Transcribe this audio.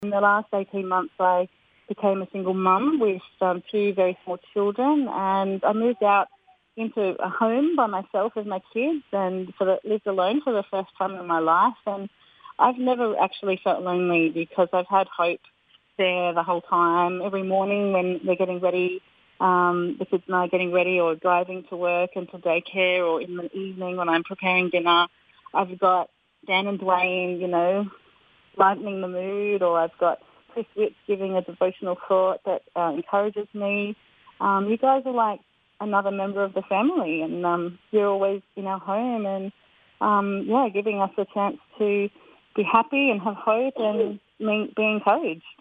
In the last 18 months, I became a single mum with two very small children, and I moved out into a home by myself with my kids and sort of lived alone for the first time in my life. And I've never actually felt lonely because I've had hope there the whole time. Every morning when we're getting ready, the kids and I are getting ready or driving to work and to daycare, or in the evening when I'm preparing dinner, I've got Dan and Dwayne, lightening the mood, or I've got Chris Witts giving a devotional thought that encourages me. You guys are like another member of the family, and you're always in our home and, giving us a chance to be happy and have hope and be encouraged.